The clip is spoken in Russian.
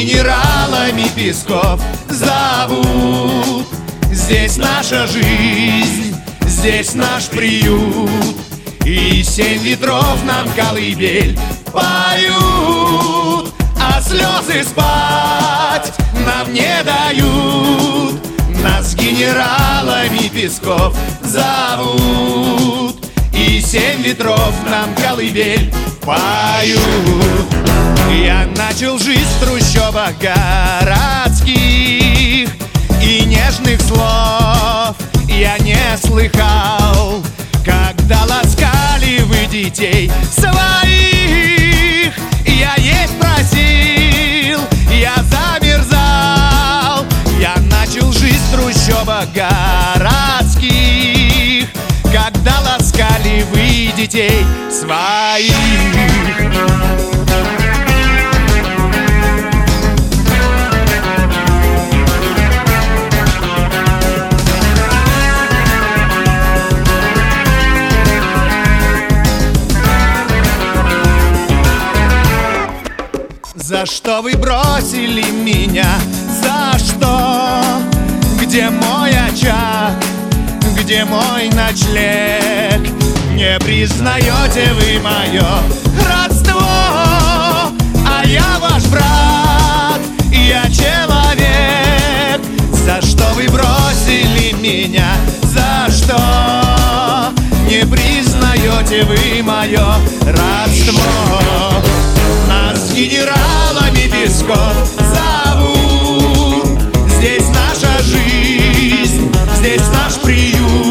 генералами Песков зовут. Здесь наша жизнь, здесь наш приют, и 7 ветров нам колыбель поют. А слезы спать нам не дают, нас генералами Песков зовут, и 7 ветров нам колыбель поют. Я начал жить в трущобах городских, и нежных слов я не слыхал, когда ласкали вы детей своих. Я есть просил, я замерзал, я начал жить в трущобах городских, когда ласкали вы детей своих. За что вы бросили меня? За что? Где мой очаг? Где мой ночлег? Не признаете вы мое родство, а я ваш брат, я человек. За что вы бросили меня? За что? Не признаете вы мое родство? Нас генералами Песков зовут. Здесь наша жизнь, здесь наш приют,